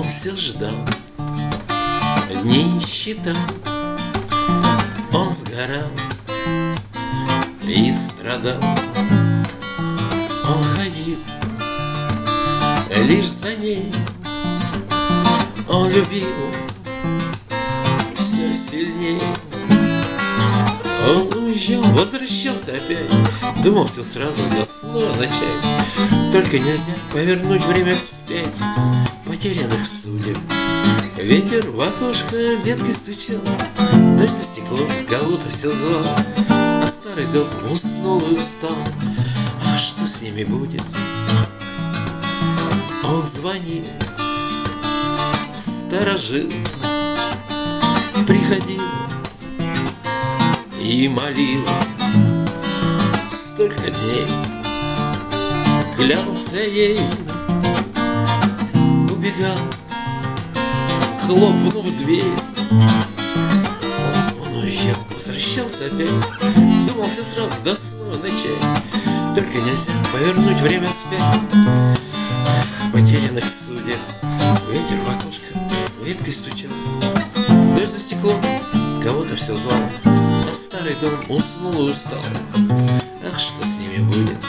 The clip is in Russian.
все ждал, дни считал, он сгорал и страдал. Он ходил лишь за ней, он любил все сильнее. Он уезжал, возвращался опять, думал все сразу, да снова начать. Только нельзя повернуть время вспять потерянных судеб. Ветер в окошко веткой стучал, дождь за стеклом кого-то все звал, а старый дом уснул и устал. А что с ними будет? Он звонил, сторожил, приходил и молил. Столько дней клялся ей, убегал, хлопнув дверь. Он уезжал, возвращался опять, думал все сразу, да снова начать. Только нельзя повернуть время вспять потерянных судеб. Ветер в окошко веткой стучал, дождь за стеклом кого-то все звал, а старый дом уснул и устал. Ах, что с ними будет?